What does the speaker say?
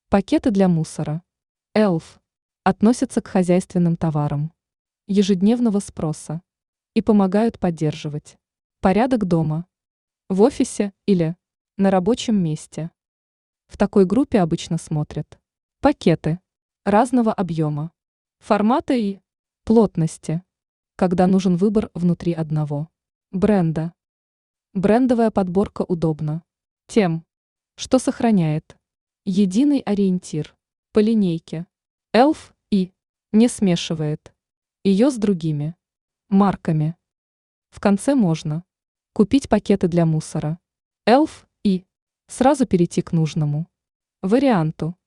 Пакеты для мусора. Элф относятся к хозяйственным товарам ежедневного спроса и помогают поддерживать порядок дома, в офисе или на рабочем месте. В такой группе обычно смотрят пакеты разного объема, формата и плотности, когда нужен выбор внутри одного бренда. Брендовая подборка удобна тем, что сохраняет единый ориентир по линейке Elf и не смешивает ее с другими марками. В конце можно купить пакеты для мусора Elf и сразу перейти к нужному варианту.